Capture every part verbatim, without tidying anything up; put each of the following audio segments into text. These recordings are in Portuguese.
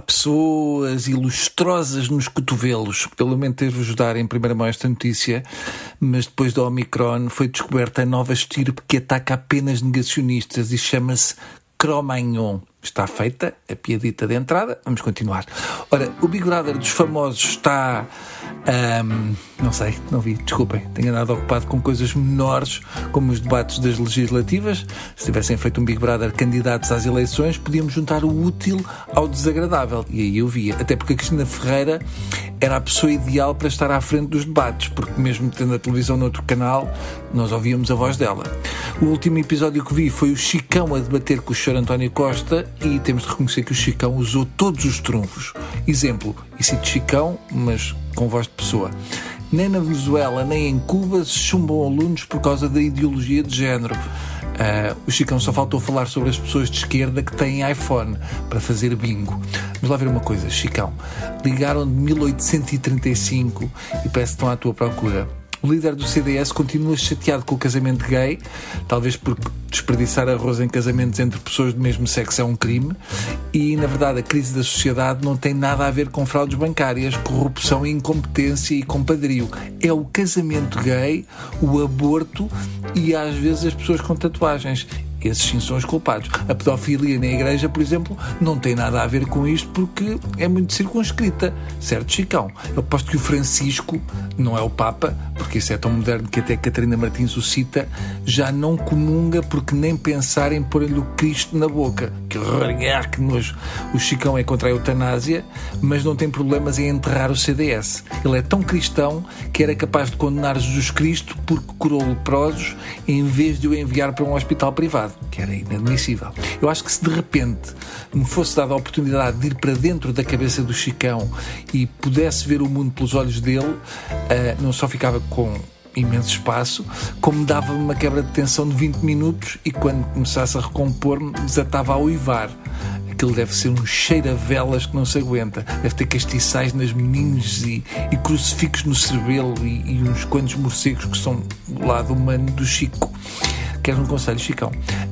pessoas ilustrosas nos cotovelos. Pelo menos devo-vos dar em primeira mão esta notícia, mas depois da Omicron foi descoberta a nova estirpe que ataca apenas negacionistas e chama-se Cro-Magnon. Está feita a piadita de entrada. Vamos continuar. Ora, o Big Brother dos famosos está... Um, não sei, não vi, desculpem. Tenho andado ocupado com coisas menores, como os debates das legislativas. Se tivessem feito um Big Brother candidatos às eleições, podíamos juntar o útil ao desagradável. E aí eu via. Até porque a Cristina Ferreira era a pessoa ideal para estar à frente dos debates, porque mesmo tendo a televisão noutro canal, nós ouvíamos a voz dela. O último episódio que vi foi o Chicão a debater com o senhor António Costa e temos de reconhecer que o Chicão usou todos os trunfos. Exemplo, e cito Chicão, mas com voz de pessoa. Nem na Venezuela, nem em Cuba se chumbam alunos por causa da ideologia de género. Uh, o Chicão só faltou falar sobre as pessoas de esquerda que têm iPhone para fazer bingo. Vamos lá ver uma coisa, Chicão. Ligaram de mil oitocentos e trinta e cinco e parece que estão à tua procura. O líder do C D S continua chateado com o casamento gay, talvez porque desperdiçar arroz em casamentos entre pessoas do mesmo sexo é um crime, e, na verdade, a crise da sociedade não tem nada a ver com fraudes bancárias, corrupção, incompetência e compadrio. É o casamento gay, o aborto e, às vezes, as pessoas com tatuagens. Esses sim são os culpados. A pedofilia na igreja, por exemplo, não tem nada a ver com isto porque é muito circunscrita. Certo, Chicão? Eu aposto que o Francisco não é o Papa, porque isso é tão moderno que até Catarina Martins o cita, já não comunga porque nem pensar em pôr-lhe o Cristo na boca. Que horror, que nojo. O Chicão é contra a eutanásia, mas não tem problemas em enterrar o C D S. Ele é tão cristão que era capaz de condenar Jesus Cristo porque curou leprosos em vez de o enviar para um hospital privado, que era inadmissível. Eu acho que se de repente me fosse dada a oportunidade de ir para dentro da cabeça do Chicão e pudesse ver o mundo pelos olhos dele, uh, não só ficava com imenso espaço, como dava-me uma quebra de tensão de vinte minutos e quando começasse a recompor-me desatava a uivar. Aquilo deve ser um cheiro a velas que não se aguenta. Deve ter castiçais nas meninges e, e crucifixos no cerebelo e, e uns quantos morcegos que são do lado humano do Chico. Queres um conselho, Chicão?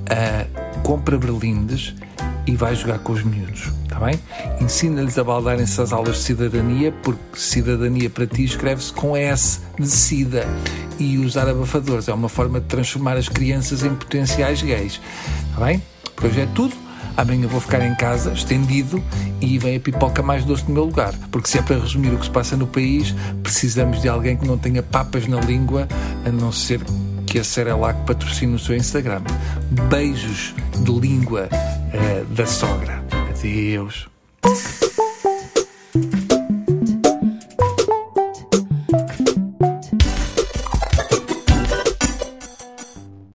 Uh, compra berlindes e vai jogar com os miúdos, está bem? Ensina-lhes a baldarem-se às aulas de cidadania, porque cidadania para ti escreve-se com S de sida, e usar abafadores é uma forma de transformar as crianças em potenciais gays, está bem? Por hoje é tudo. Amanhã vou ficar em casa, estendido, e vem a pipoca mais doce no meu lugar. Porque se é para resumir o que se passa no país, precisamos de alguém que não tenha papas na língua, a não ser que a Cerelac patrocine o seu Instagram. Beijos de língua uh, da sogra. Adeus.